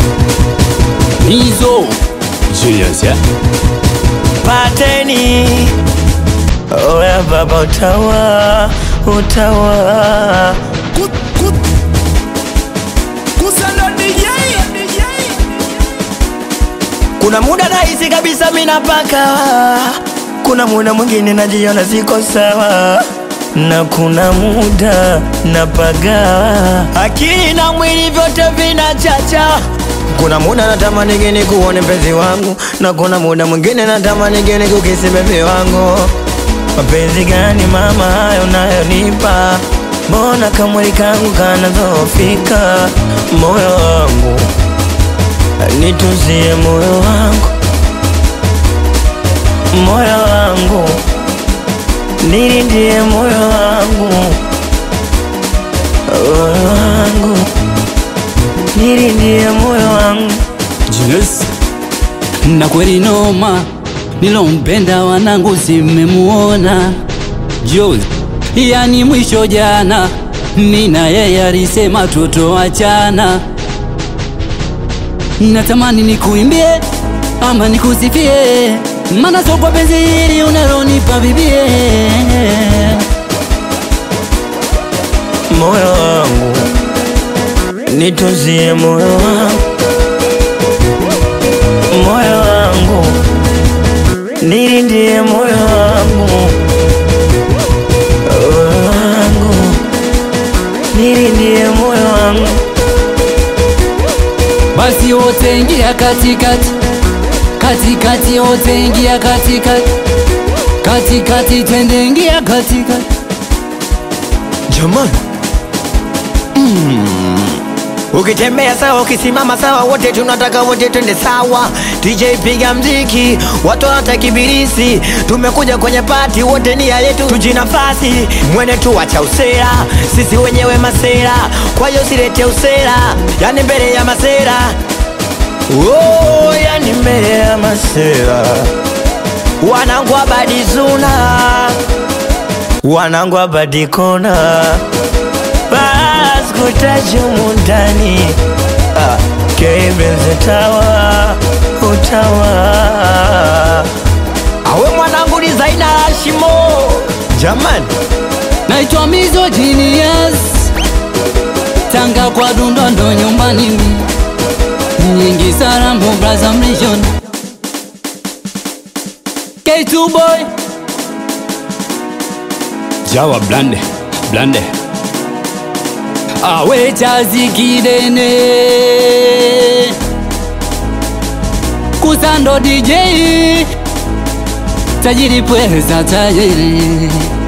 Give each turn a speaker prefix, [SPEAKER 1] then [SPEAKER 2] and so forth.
[SPEAKER 1] Nizo Julius ya
[SPEAKER 2] Pateni oya baba utawa
[SPEAKER 3] Kusando DJ.
[SPEAKER 2] Kuna muda nahisi kabisa mina paka, kuna muda mwingine najiona siko sawa, na kuna muda napaga, akili na mwili vyote vinachacha. Kuna muda natamani geni kuone mpenzi wangu, na kuna muda mwingine natamani geni kukisi bebe wangu. Mapenzi gani mama hayo unayonipa? Mbona kamwili kangu kanadhoofika? Moyo wangu nituzie, moyo wangu, moyo wangu nilindie, moyo wangu, moyo wangu nilindie, moyo wangu.
[SPEAKER 1] Julius na kweli noma, nilompenda wanangu simemuona. Jules yani mwisho jana, nina yeye alisema tutoachana. Natamani nikuimbie ama nikusifie, maana sio kwa penzi hili unalonipa bibie.
[SPEAKER 2] Moyo wangu nituzie, moyo wangu, moyo wangu nilindie, moyo wangu, moyo wangu nilindie, moyo wangu.
[SPEAKER 1] Basi wote ingia katikati, katikati wote ingia katikati, katikati twende ingia katikati.
[SPEAKER 2] Jamani, ukitembea sawa, ukisimama sawa, wote tunataka wote twende sawa. DJ piga mziki, watu wanatakibirisi, tumekuja kwenye party, wote nia yetu tujinafasi. Mwene tu wacha usera, sisi wenyewe masera, kwa hiyo silete usera, yani mbele ya masera. Oh, yani mbele ya masera. Wanangu abadi zuna, wanangu abadi kona, bas kutajumu ndani, kebenze tawa, utawa. Awe mwanangu ni Zaina Hashimo. Jamani,
[SPEAKER 1] Naitwa Mizo Genius, Tanga kwa Dundondo nyumbani nyingi Sarambo Braza Mlishon K2 boy Jawa blande awe chazi kidene Kusando DJ tajiri pweza tajiri.